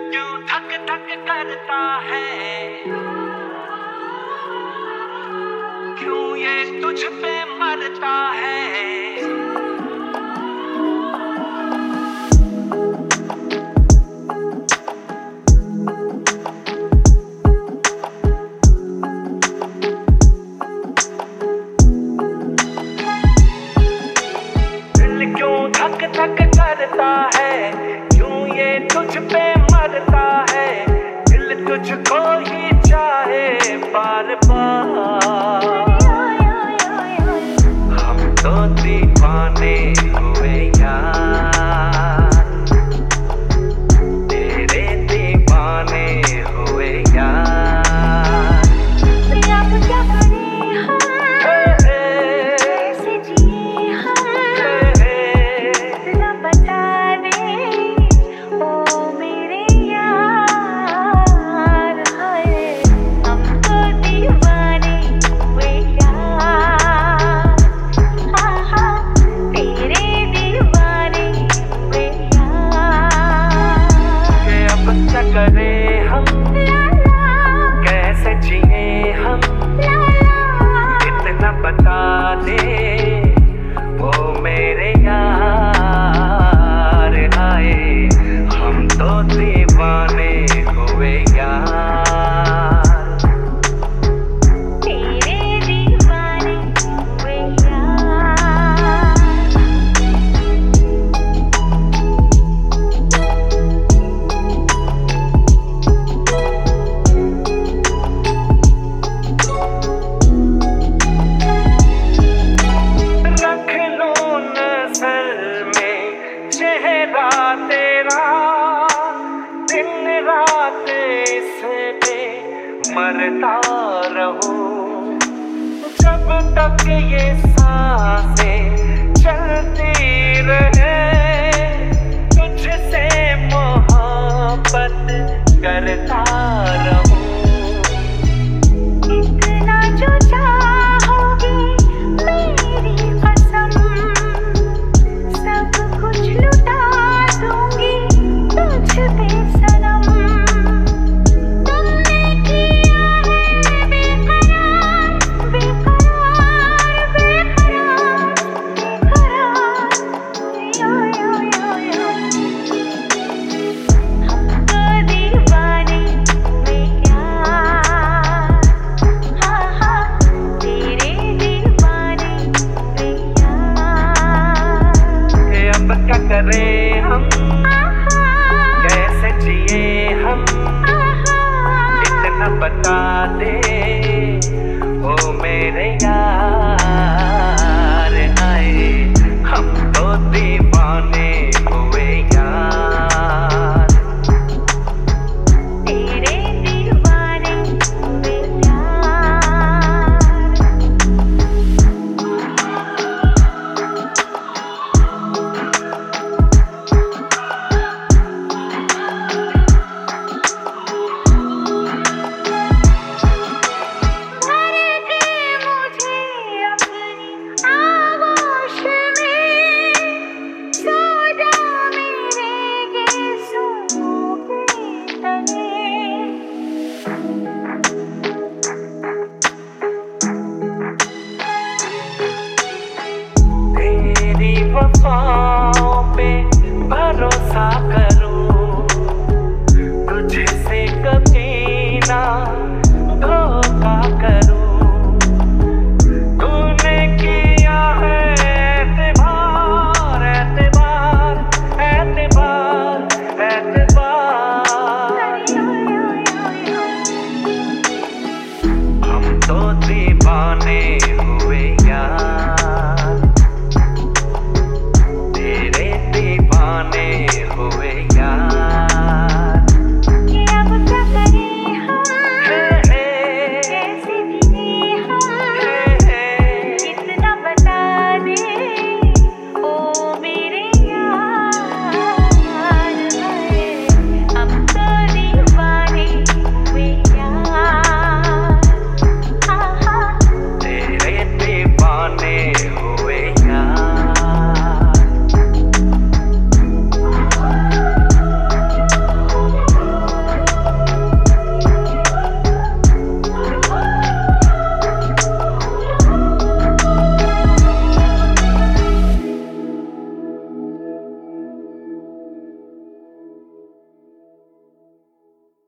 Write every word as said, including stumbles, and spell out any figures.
क्यों धक धक करता है, क्यों ये तुझ पे मरता है। धक धक करता है, क्यों ये तुझ पे मरता है। दिल तुझको ही चाहे बार बार, हम तो दीवाने हुए यार, तेरे दीवाने हुए यार। करें हम कैसे जिए हम, इतना बता दे वो मेरे यार। आए हम तो दीवाने हुए यार, तेरे दीवाने हुए यार। चेहरा तेरा दिन रात इस पे मरता रहूं, जब तक ये सांसें चलती रहे। तुझसे मोहब्बत करता रहूं। इतना जो चाहोगी मेरी कसम, सब कुछ लुटा दूंगी तुझ पे सनम। तुमने किया है बेकरार बेकरार बेकरार बेकरार, यो यो यो यो। हमको दीवाने हुए यार, हाँ हाँ तेरे दीवाने हुए यार। अब क्या करें हम, कैसे जिए हम, इतना बता दे